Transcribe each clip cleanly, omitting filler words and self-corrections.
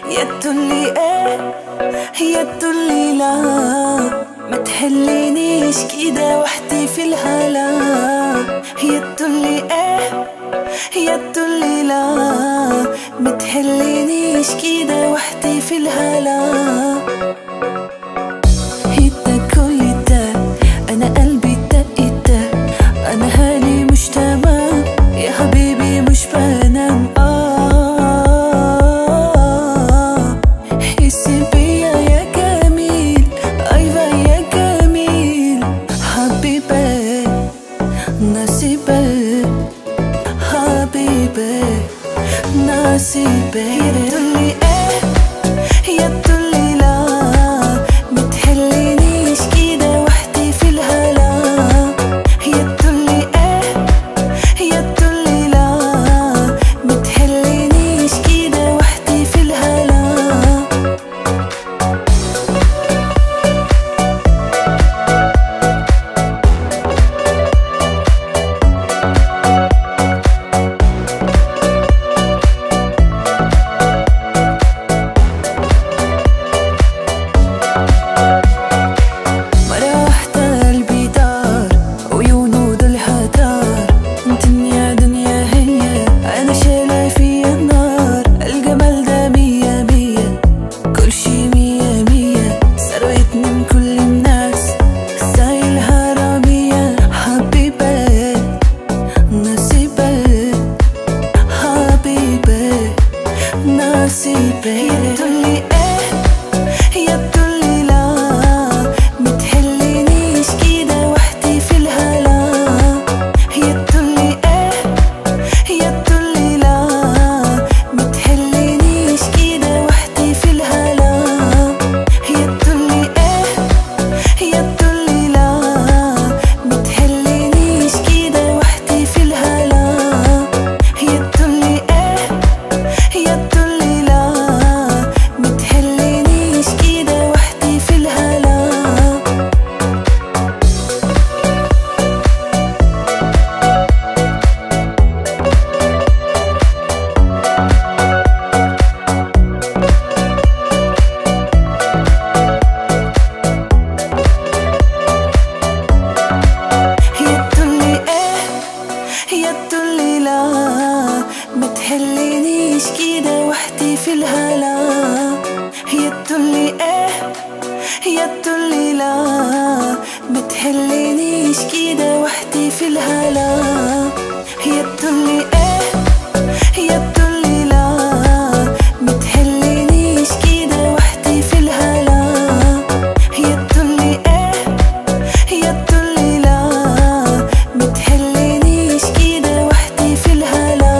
يا تقولي ايه يا تقولي لا، ما تحلينيش كده وحدي في الهلا. يا تقولي ايه يا تقولي لا، ما تحلينيش كده وحدي في الهلا. هيدا كل ده انا قلبي دق، انا هالي مش تمام يا حبيبي مش بنام. حسي بيا يا جميل، ايوه يا جميل. حبيبي نصيبي، حبيبي نصيبي. يا تقولي ايه يا تقولي لا، ما تحلينيش كده وحدي في الهلا. يا تقولي ايه يا تقولي لا، ما تحلينيش كده وحدي في الهلا. يا تقولي ايه يا تقولي لا، ما تحلينيش كده وحدي في الهلا. يا تقولي ايه يا تقولي لا، ما تحلينيش كده وحدي في الهلا. يا تقولي ايه يا تقولي لا، ما تحلينيش كده وحدي في الهلا. يا تقولي ايه يا تقولي لا، ما تحلينيش كده وحدي في الهلا. يا تقولي ايه يا تقولي لا، ما تحلينيش كده وحدي في الهلا. يا تقولي ايه يا تقولي لا، ما تحلينيش كده وحدي في الهلا. يا تقولي ايه يا تقولي لا، ما تحلينيش كده وحدي في الهلا. يا تقولي ايه يا تقولي لا، ما تحلينيش كده وحدي في الهلا.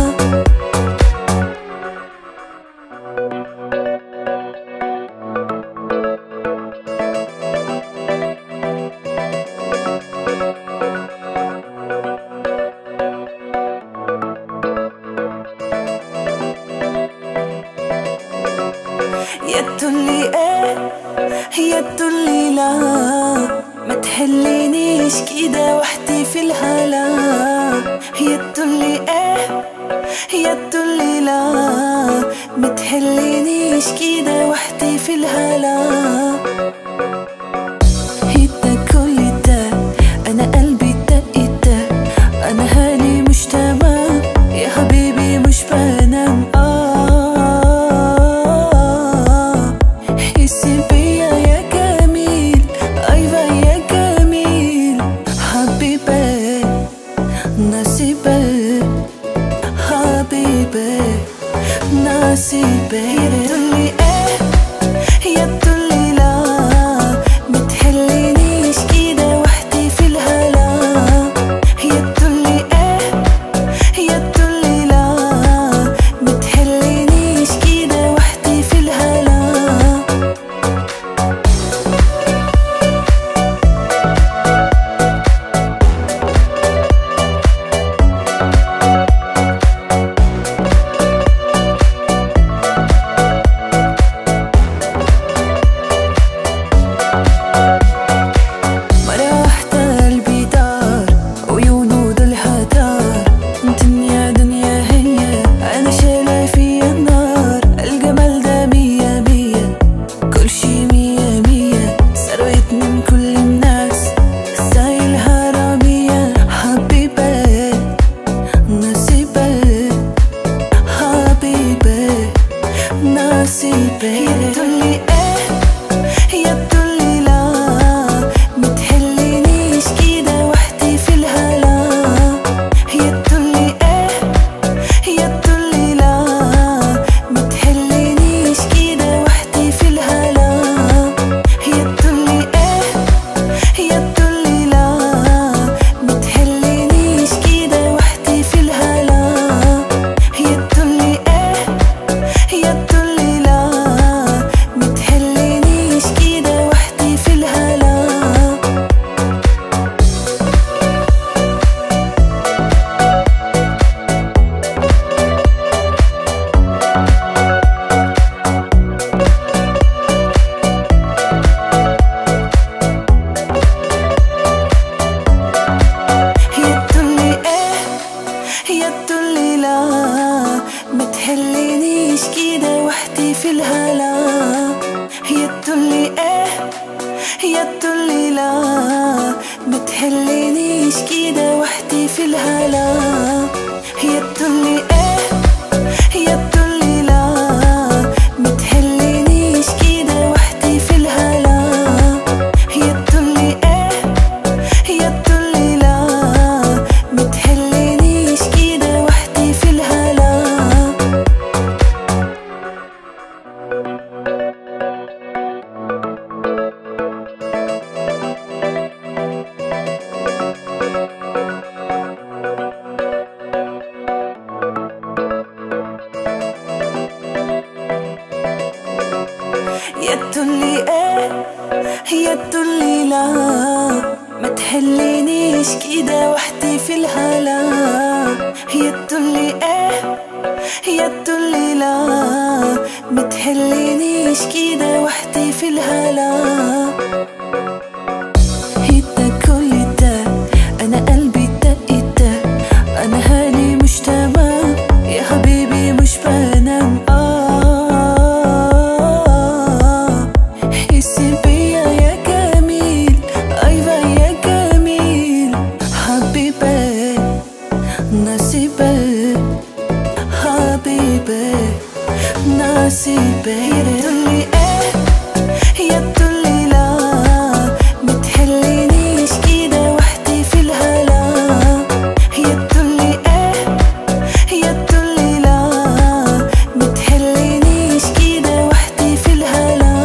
يا تقولي ايه يا تقولي لا، ما تحلينيش كده وحدي في الهلا. يا تقولي ايه يا تقولي لا، ما تحلينيش كده وحدي في الهلا. هيدا كل ده انا قلبي دق، انا هالي مش تمام يا حبيبي مش بنام. حسي بيا يا جميل، ايوه يا جميل. حبيبي نصيبي، حبيبي نصيبي. يا تقولي ايه يا تقولي لا، ما تحلينيش كده وحدي في الهلا. يا تقولي ايه يا تقولي لا، ما تحلينيش كده وحدي في الهلا. نصيبي. هي تقولي ايه هي تقولي لا، متهلينيش كده وحدي في الهلا. هي تقولي ايه هي تقولي لا، متهلينيش كده وحدي في الهلا. هي تقولي ايه هي تقولي لا، متهلينيش كده وحدي في الهلا. هي تقولي ايه هي تقولي لا، متهلينيش كده وحدي في الهلا. هي تقولي ايه هي تقولي لا، متهلينيش كده وحدي في الهلا. هي تقولي ايه هي تقولي لا، متهلينيش كده وحدي في الهلا. هي تقولي ايه هي تقولي لا، متهلينيش كده وحدي في الهلا. هي تقولي ايه هي تقولي لا، متهلينيش كده وحدي في الهلا. يا تقولي ايه هي تقولي لا، ما تهلينيش كده وحدي في الهلا. هي تقولي ايه هي تقولي لا، ما تهلينيش كده وحدي في الهلا. هيدا كل ده انا قلبي دق دق، انا هالي مش تمام يا حبيبي مش بنام. حسي بيا يا جميل، ايوه يا جميل. حبيبي نصيبي حبيبي نصيبي. هي تقولي ايه هي تقولي لا، متهلينيش كده وحدي في الهلا. هي تقولي ايه هي تقولي لا، متهلينيش كده وحدي في الهلا.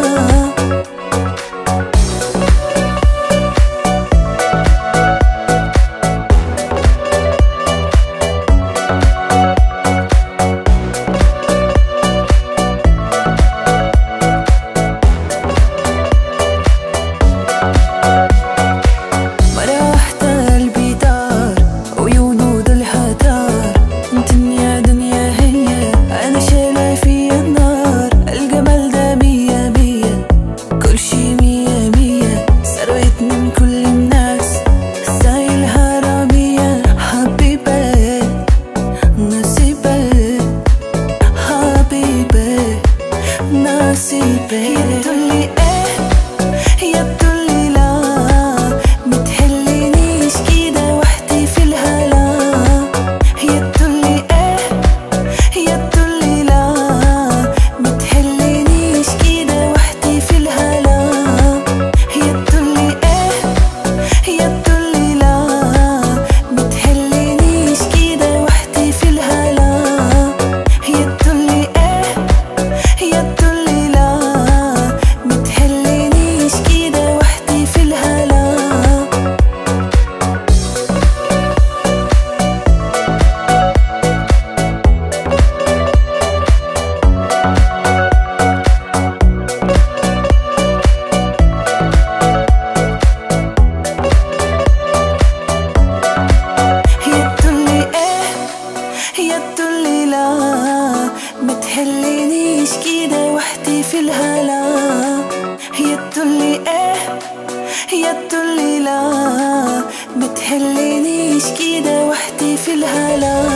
مرة واحدة قلبي دار وعيونه دولها دار. دنيا دنيا هي أنا شايلة فيا النار. الجمال ده مية مية، كل شي مية مية. سرقتني من كل الناس زي الهرمية. حبيبي نصيبي حبيبي نصيبي. هي تقولي ايه هي تقولي لا، متهلينيش كده وحدي في الهلا. هي تقولي ايه هي تقولي لا، متهلينيش كده وحدي في الهلا. هي تقولي ايه هي تقولي لا، متهلينيش كده وحدي في الهلا. هي تقولي ايه هي تقولي لا، متهلينيش كده وحدي في الهلا. هي تقولي ايه هي تقولي لا، متهلينيش كده وحدي في الهلا. هي تقولي ايه هي تقولي لا، متهلينيش كده وحدي في الهلا.